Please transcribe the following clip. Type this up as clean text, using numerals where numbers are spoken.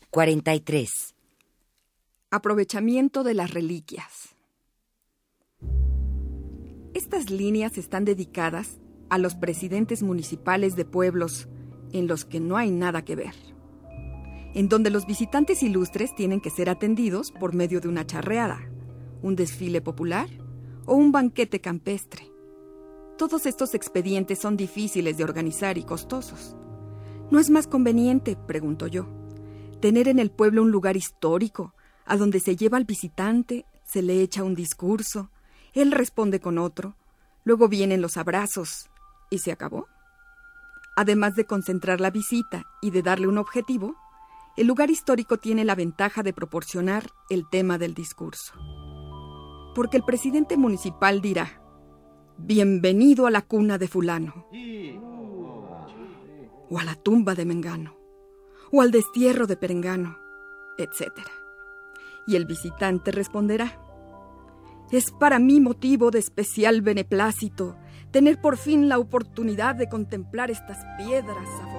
43. Aprovechamiento de las reliquias. Estas líneas están dedicadas a los presidentes municipales de pueblos en los que no hay nada que ver, en donde los visitantes ilustres tienen que ser atendidos por medio de una charreada, un desfile popular o un banquete campestre. Todos estos expedientes son difíciles de organizar y costosos. ¿No es más conveniente, pregunto yo, tener en el pueblo un lugar histórico a donde se lleva al visitante, se le echa un discurso, él responde con otro, luego vienen los abrazos y se acabó? Además de concentrar la visita y de darle un objetivo, el lugar histórico tiene la ventaja de proporcionar el tema del discurso. Porque el presidente municipal dirá: bienvenido a la cuna de fulano, o a la tumba de Mengano, o al destierro de Perengano, etc. Y el visitante responderá: es para mí motivo de especial beneplácito tener por fin la oportunidad de contemplar estas piedras